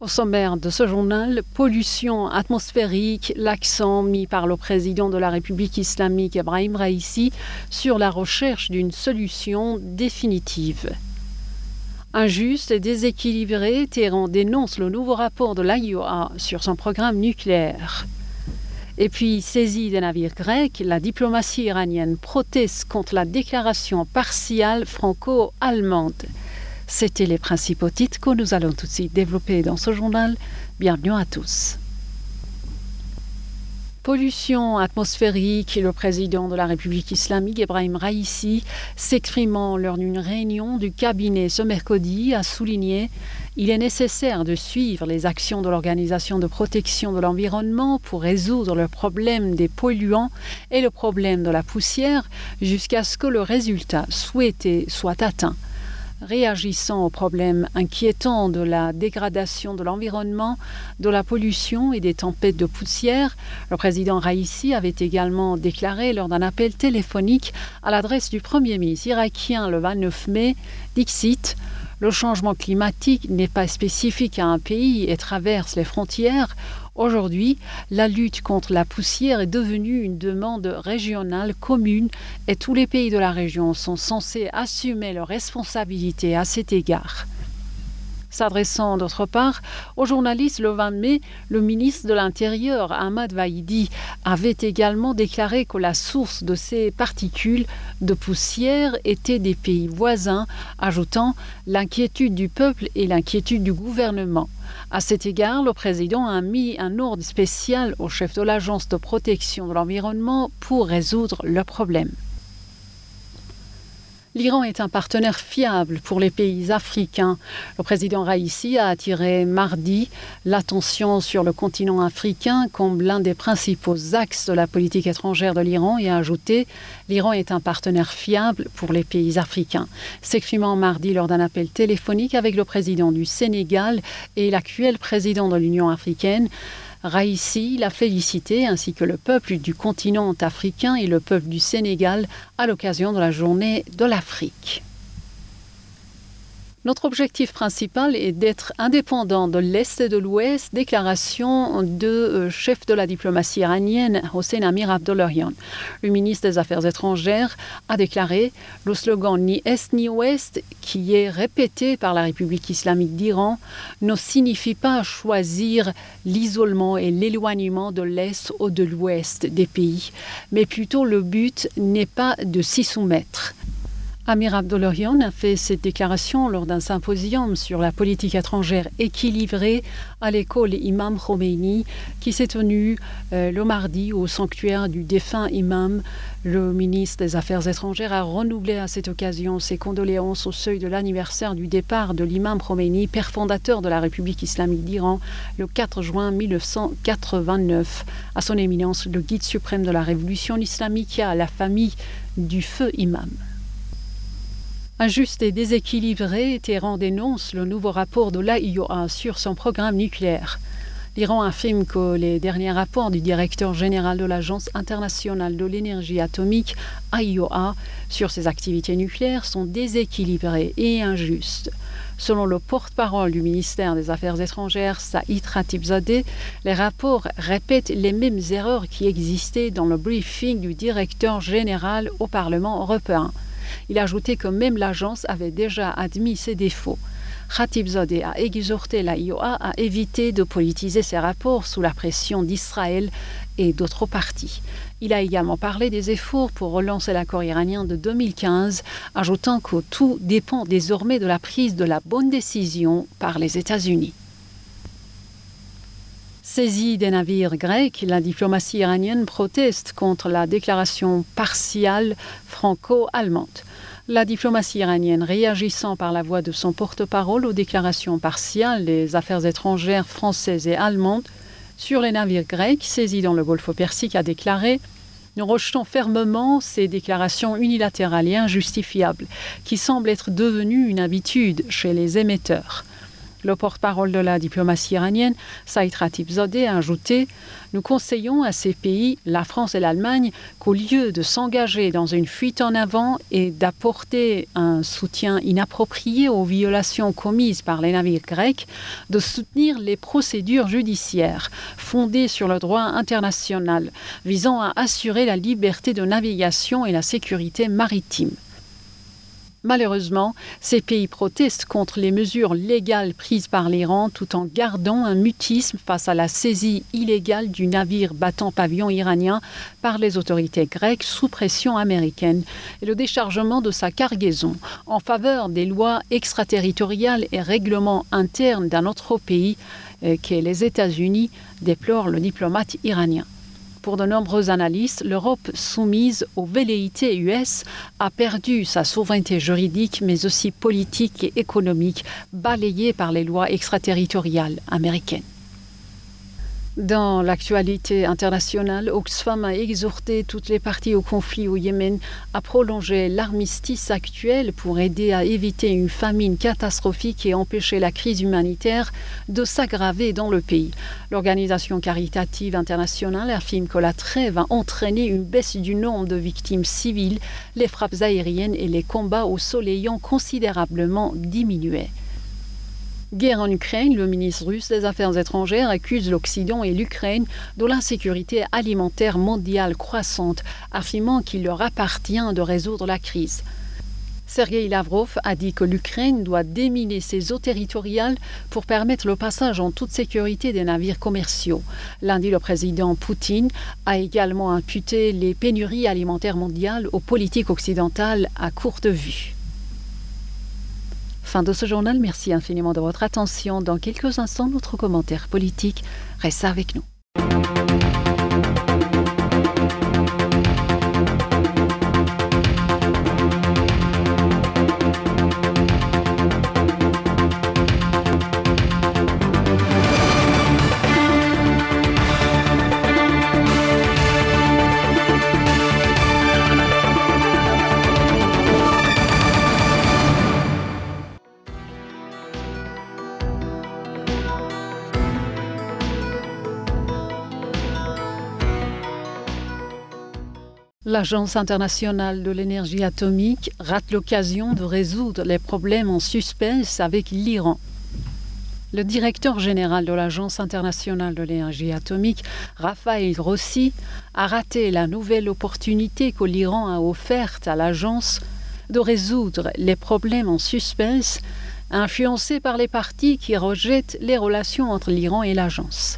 Au sommaire de ce journal, pollution atmosphérique, l'accent mis par le président de la République islamique Ebrahim Raïssi sur la recherche d'une solution définitive. Injuste et déséquilibré, Téhéran dénonce le nouveau rapport de l'AIOA sur son programme nucléaire. Et puis, saisie des navires grecs, la diplomatie iranienne proteste contre la déclaration partiale franco-allemande. C'étaient les principaux titres que nous allons tout de suite développer dans ce journal. Bienvenue à tous. Pollution atmosphérique, le président de la République islamique, Ebrahim Raïssi, s'exprimant lors d'une réunion du cabinet ce mercredi, a souligné qu'il est nécessaire de suivre les actions de l'Organisation de protection de l'environnement pour résoudre le problème des polluants et le problème de la poussière jusqu'à ce que le résultat souhaité soit atteint. Réagissant aux problèmes inquiétants de la dégradation de l'environnement, de la pollution et des tempêtes de poussière, le président Raïssi avait également déclaré lors d'un appel téléphonique à l'adresse du Premier ministre irakien le 29 mai, dixit « Le changement climatique n'est pas spécifique à un pays et traverse les frontières. Aujourd'hui, la lutte contre la poussière est devenue une demande régionale commune et tous les pays de la région sont censés assumer leurs responsabilités à cet égard. » S'adressant d'autre part aux journalistes le 20 mai, le ministre de l'Intérieur, Ahmad Vaidi, avait également déclaré que la source de ces particules de poussière était des pays voisins, ajoutant l'inquiétude du peuple et l'inquiétude du gouvernement. À cet égard, le président a mis un ordre spécial au chef de l'Agence de protection de l'environnement pour résoudre le problème. L'Iran est un partenaire fiable pour les pays africains. Le président Raïssi a attiré mardi l'attention sur le continent africain comme l'un des principaux axes de la politique étrangère de l'Iran et a ajouté « L'Iran est un partenaire fiable pour les pays africains ». S'exprimant mardi lors d'un appel téléphonique avec le président du Sénégal et l'actuel président de l'Union africaine, Raïssi l'a félicité ainsi que le peuple du continent africain et le peuple du Sénégal à l'occasion de la journée de l'Afrique. Notre objectif principal est d'être indépendant de l'Est et de l'Ouest, déclaration de chef de la diplomatie iranienne, Hossein Amir Abdollahian. Le ministre des Affaires étrangères a déclaré « Le slogan ni Est ni Ouest, qui est répété par la République islamique d'Iran, ne signifie pas choisir l'isolement et l'éloignement de l'Est ou de l'Ouest des pays, mais plutôt le but n'est pas de s'y soumettre. » Amir Abdollahian a fait cette déclaration lors d'un symposium sur la politique étrangère équilibrée à l'école Imam Khomeini qui s'est tenu le mardi au sanctuaire du défunt imam. Le ministre des Affaires étrangères a renouvelé à cette occasion ses condoléances au seuil de l'anniversaire du départ de l'imam Khomeini, père fondateur de la République islamique d'Iran, le 4 juin 1989. À son éminence, le guide suprême de la révolution islamique et à la famille du feu imam. Injuste et déséquilibré, Téhéran dénonce le nouveau rapport de l'AIOA sur son programme nucléaire. L'Iran affirme que les derniers rapports du directeur général de l'Agence internationale de l'énergie atomique, AIOA, sur ses activités nucléaires sont déséquilibrés et injustes. Selon le porte-parole du ministère des Affaires étrangères, Saïd Khatibzadeh, les rapports répètent les mêmes erreurs qui existaient dans le briefing du directeur général au Parlement européen. Il a ajouté que même l'agence avait déjà admis ses défauts. Khatibzadeh a exhorté l'AIOA à éviter de politiser ses rapports sous la pression d'Israël et d'autres parties. Il a également parlé des efforts pour relancer l'accord iranien de 2015, ajoutant que tout dépend désormais de la prise de la bonne décision par les États-Unis. Saisie des navires grecs, la diplomatie iranienne proteste contre la déclaration partiale franco-allemande. La diplomatie iranienne, réagissant par la voix de son porte-parole aux déclarations partiales des affaires étrangères françaises et allemandes sur les navires grecs saisis dans le Golfe Persique, a déclaré « Nous rejetons fermement ces déclarations unilatérales et injustifiables qui semblent être devenues une habitude chez les émetteurs. » Le porte-parole de la diplomatie iranienne, Saïd Khatibzadeh, a ajouté « Nous conseillons à ces pays, la France et l'Allemagne, qu'au lieu de s'engager dans une fuite en avant et d'apporter un soutien inapproprié aux violations commises par les navires grecs, de soutenir les procédures judiciaires fondées sur le droit international visant à assurer la liberté de navigation et la sécurité maritime. » Malheureusement, ces pays protestent contre les mesures légales prises par l'Iran tout en gardant un mutisme face à la saisie illégale du navire battant pavillon iranien par les autorités grecques sous pression américaine et le déchargement de sa cargaison en faveur des lois extraterritoriales et règlements internes d'un autre pays qu'est les États-Unis, déplore le diplomate iranien. Pour de nombreux analystes, l'Europe soumise aux velléités US a perdu sa souveraineté juridique, mais aussi politique et économique, balayée par les lois extraterritoriales américaines. Dans l'actualité internationale, Oxfam a exhorté toutes les parties au conflit au Yémen à prolonger l'armistice actuel pour aider à éviter une famine catastrophique et empêcher la crise humanitaire de s'aggraver dans le pays. L'organisation caritative internationale affirme que la trêve a entraîné une baisse du nombre de victimes civiles, les frappes aériennes et les combats au sol ayant considérablement diminué. Guerre en Ukraine, le ministre russe des Affaires étrangères accuse l'Occident et l'Ukraine de l'insécurité alimentaire mondiale croissante, affirmant qu'il leur appartient de résoudre la crise. Sergueï Lavrov a dit que l'Ukraine doit déminer ses eaux territoriales pour permettre le passage en toute sécurité des navires commerciaux. Lundi, le président Poutine a également imputé les pénuries alimentaires mondiales aux politiques occidentales à courte vue. Fin de ce journal, merci infiniment de votre attention. Dans quelques instants, notre commentaire politique. Restez avec nous. L'Agence internationale de l'énergie atomique rate l'occasion de résoudre les problèmes en suspens avec l'Iran. Le directeur général de l'Agence internationale de l'énergie atomique, Rafael Grossi, a raté la nouvelle opportunité que l'Iran a offerte à l'agence de résoudre les problèmes en suspens influencés par les partis qui rejettent les relations entre l'Iran et l'agence.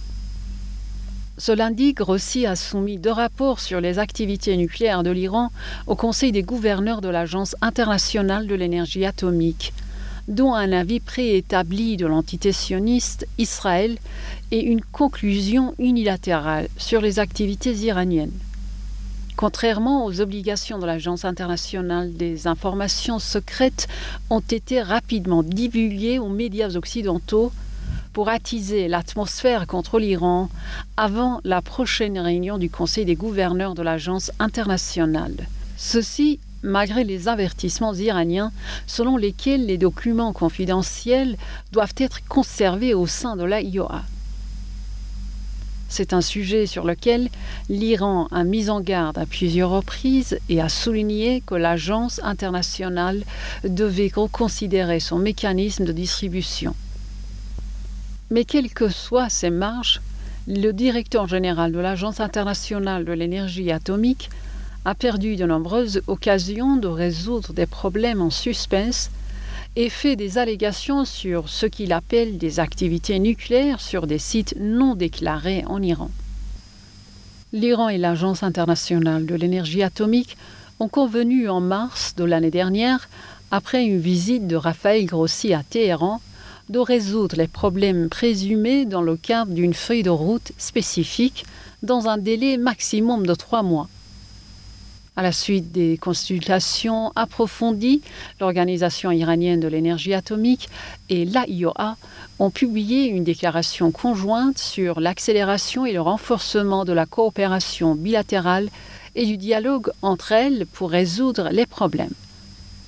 Ce lundi, Grossi a soumis 2 rapports sur les activités nucléaires de l'Iran au Conseil des gouverneurs de l'Agence internationale de l'énergie atomique, dont un avis préétabli de l'entité sioniste Israël et une conclusion unilatérale sur les activités iraniennes. Contrairement aux obligations de l'Agence internationale, des informations secrètes ont été rapidement divulguées aux médias occidentaux pour attiser l'atmosphère contre l'Iran avant la prochaine réunion du Conseil des gouverneurs de l'Agence internationale. Ceci malgré les avertissements iraniens selon lesquels les documents confidentiels doivent être conservés au sein de l'AIOA. C'est un sujet sur lequel l'Iran a mis en garde à plusieurs reprises et a souligné que l'Agence internationale devait reconsidérer son mécanisme de distribution. Mais quelles que soient ces marges, le directeur général de l'Agence internationale de l'énergie atomique a perdu de nombreuses occasions de résoudre des problèmes en suspens et fait des allégations sur ce qu'il appelle des activités nucléaires sur des sites non déclarés en Iran. L'Iran et l'Agence internationale de l'énergie atomique ont convenu en mars de l'année dernière, après une visite de Rafael Grossi à Téhéran, de résoudre les problèmes présumés dans le cadre d'une feuille de route spécifique dans un délai maximum de 3 mois. À la suite des consultations approfondies, l'Organisation iranienne de l'énergie atomique et l'AIOA ont publié une déclaration conjointe sur l'accélération et le renforcement de la coopération bilatérale et du dialogue entre elles pour résoudre les problèmes.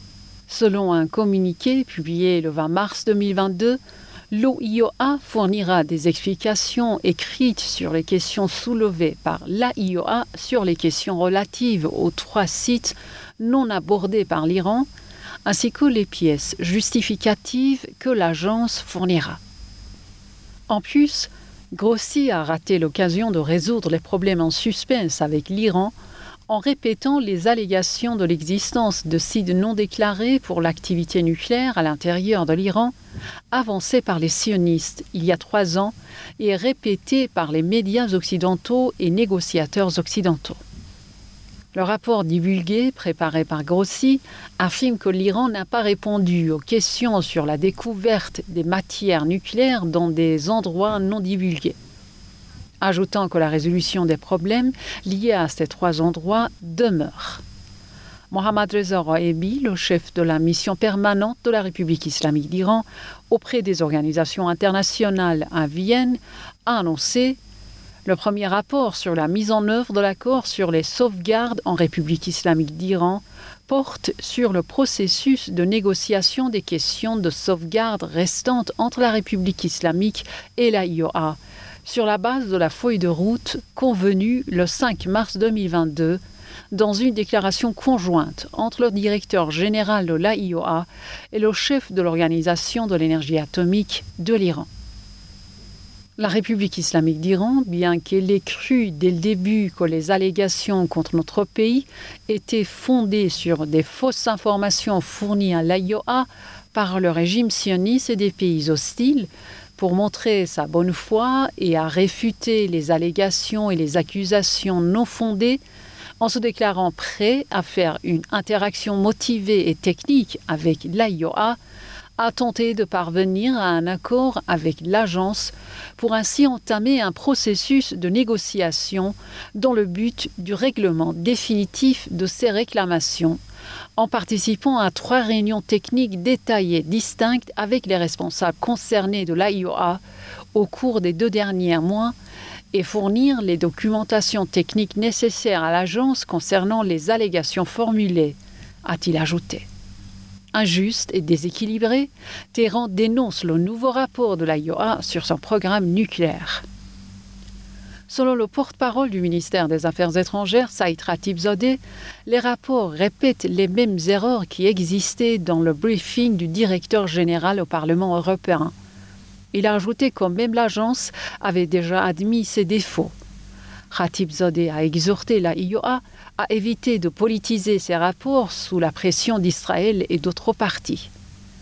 Selon un communiqué publié le 20 mars 2022, l'OIOA fournira des explications écrites sur les questions soulevées par l'AIOA sur les questions relatives aux 3 sites non abordés par l'Iran, ainsi que les pièces justificatives que l'agence fournira. En plus, Grossi a raté l'occasion de résoudre les problèmes en suspens avec l'Iran en répétant les allégations de l'existence de sites non déclarés pour l'activité nucléaire à l'intérieur de l'Iran, avancées par les sionistes il y a 3 ans et répétées par les médias occidentaux et négociateurs occidentaux. Le rapport divulgué, préparé par Grossi, affirme que l'Iran n'a pas répondu aux questions sur la découverte des matières nucléaires dans des endroits non divulgués, ajoutant que la résolution des problèmes liés à ces 3 endroits demeure. Mohammad Reza Rahebi, le chef de la mission permanente de la République islamique d'Iran auprès des organisations internationales à Vienne, a annoncé le premier rapport sur la mise en œuvre de l'accord sur les sauvegardes en République islamique d'Iran porte sur le processus de négociation des questions de sauvegarde restantes entre la République islamique et l'AIOA, sur la base de la feuille de route convenue le 5 mars 2022 dans une déclaration conjointe entre le directeur général de l'AIOA et le chef de l'Organisation de l'énergie atomique de l'Iran. La République islamique d'Iran, bien qu'elle ait cru dès le début que les allégations contre notre pays étaient fondées sur des fausses informations fournies à l'AIOA par le régime sioniste et des pays hostiles, pour montrer sa bonne foi et à réfuter les allégations et les accusations non fondées, en se déclarant prêt à faire une interaction motivée et technique avec l'AIOA, a tenté de parvenir à un accord avec l'agence pour ainsi entamer un processus de négociation dans le but du règlement définitif de ces réclamations, en participant à 3 réunions techniques détaillées distinctes avec les responsables concernés de l'AIOA au cours des 2 derniers mois et fournir les documentations techniques nécessaires à l'agence concernant les allégations formulées, a-t-il ajouté. Injuste et déséquilibré, Téhéran dénonce le nouveau rapport de l'AIOA sur son programme nucléaire. Selon le porte-parole du ministère des Affaires étrangères, Saïd Khatibzadeh, les rapports répètent les mêmes erreurs qui existaient dans le briefing du directeur général au Parlement européen. Il a ajouté que même l'agence avait déjà admis ses défauts. Khatibzadeh a exhorté l'AIOA à éviter de politiser ces rapports sous la pression d'Israël et d'autres parties.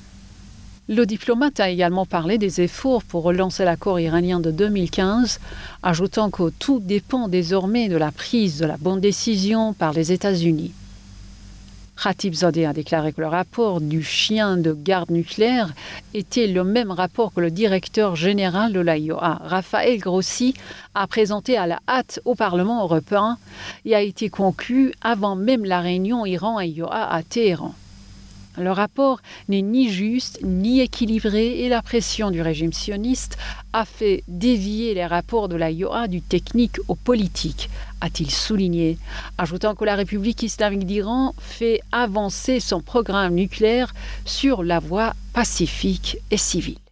Le diplomate a également parlé des efforts pour relancer l'accord iranien de 2015, ajoutant que tout dépend désormais de la prise de la bonne décision par les États-Unis. Khatibzadeh a déclaré que le rapport du chien de garde nucléaire était le même rapport que le directeur général de l'AIOA, Raphaël Grossi, a présenté à la hâte au Parlement européen et a été conclu avant même la réunion Iran-AIOA à Téhéran. Le rapport n'est ni juste ni équilibré et la pression du régime sioniste a fait dévier les rapports de l'AIOA du technique au politique, a-t-il souligné, ajoutant que la République islamique d'Iran fait avancer son programme nucléaire sur la voie pacifique et civile.